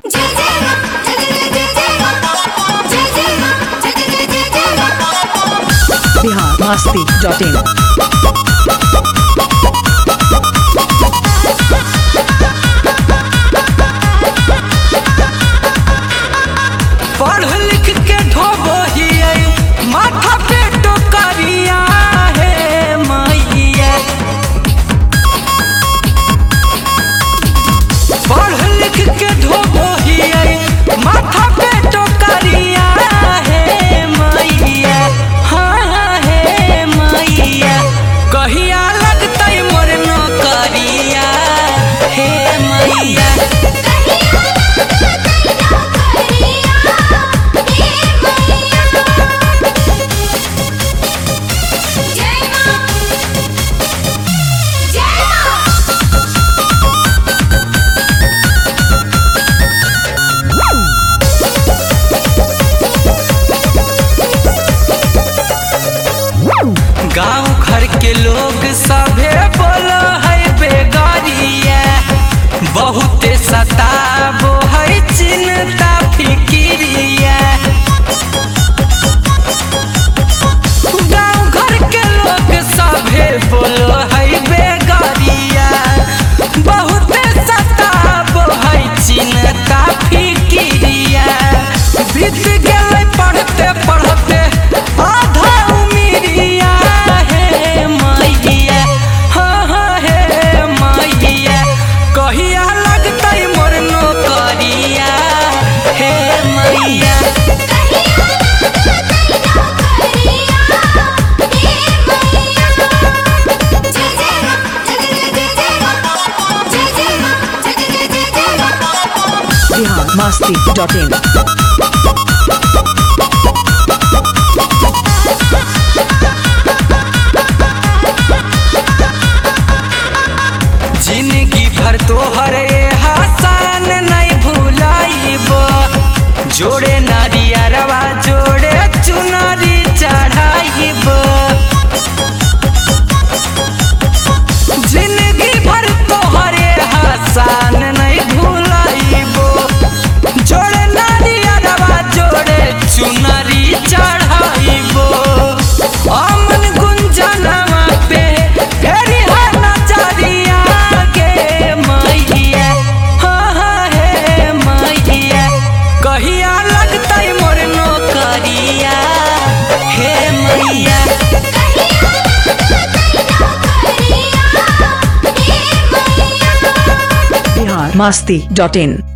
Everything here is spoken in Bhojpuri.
biharmasti.in पढ़ लिख के ढोबो ही माथा पे टोकरिया है मैया। पढ़ लिख के ढोबो ही माथा पे टोकरिया है मैया। हाँ है मैया, कहिया लगतै मोर नौकरिया हे मैया। गाँव घर के लोग सभे बोलो है बेगारिया, बहुते सताबो है चिंता फिकिरिया। गाँव घर के लोग सभे बोलो है बेगारिया, बहुते सताबो है चिंता फिकिरिया। बीत गए पढ़ते पढ़ते आधा उमिरिया है मैया। हाँ हाँ है मैया, कहिया लगतै मोर नौकरिया हे मैया। biharmasti.in जिंदगी भर तोहर हसान नहीं भुलाइब, जोड़े नारियरवा जोड़े चुनरी चढ़ाइब। जिंदगी भर तोहर हसान नहीं भुलाइब, जोड़े नारियरवा जोड़े चुनरी चढ़ाइब। अमन गुंजनवा पे फेरी है नजरिया गे मैया। हाँ हाँ है मैया, कहिया लगतै मोर नौकरिया हे मैया। biharmasti.in